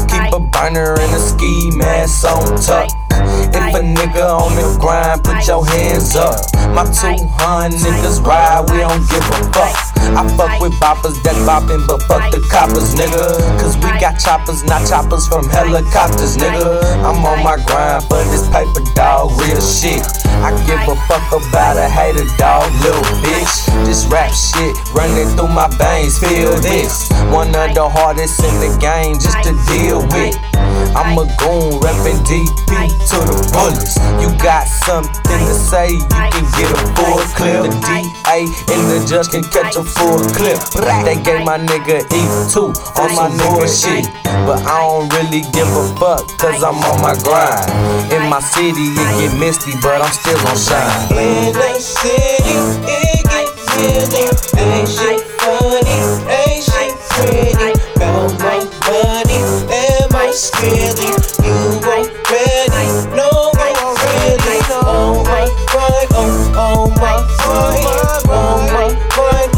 Keep a burner and a ski mask on tuck. If a nigga on the grind, put your hands up. My 200 niggas ride, we don't give a fuck. I fuck with boppers that boppin', but fuck the coppers, nigga. Cause we got choppers, not choppers from helicopters, nigga. I'm on my grind for this paper, dog, real shit. I give a fuck about a hater, dog, little bitch. This rap shit running through my veins, feel this. One of the hardest in the game just to deal with. I'm a goon, reppin' DP to the fullest. You got something to say, you can get a full clip. The DA and the judge can catch a full clip. They gave my nigga E2 on my nigga shit, but I don't really give a fuck, cause I'm on my grind. In my city it get misty, but I'm still gon' shine. In the city it get busy. Ain't shit funny, ain't shit pretty. Found my money and my skilly. You ain't ready, no I'm ready. Oh my God, oh my God, oh my God,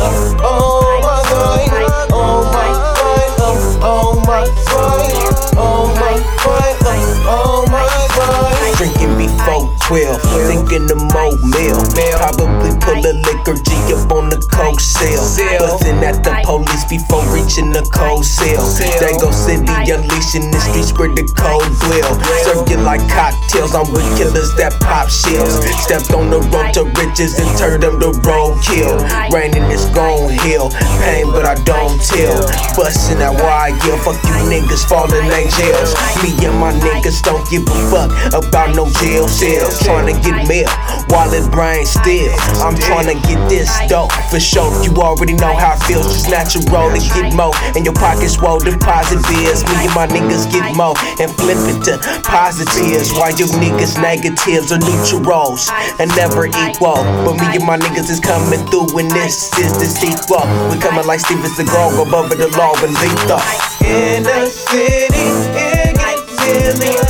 oh my God, oh my God, oh my God, oh my God, oh my God. Drinking before 12, thinking the more meal. Probably pull a liquor G up on the coke sale. Buzzing at the police before reaching the cold cell. Dango City unleashing the streets where the cold dwell. Serve you like cocktails, I'm with killers that pop shells. Stepped on the road to riches and turned them to roadkill. Raining is gon' heal, pain but I don't tell. Bustin' that wire, yeah, fuck you niggas falling like jails. Me and my niggas don't give a fuck about no jail cells. Tryna get mail, wallet brain still. I'm tryna get this dope for sure. You already know how it feels, just natural to get more. And your pockets swole, deposit bills. Me and my niggas get more and flip it to positives. While you niggas negatives or neutrals and never equal. But me and my niggas is coming through and this is the sequel. We coming like Steven Seagal, above the law and lethal. In the city, it gets silly.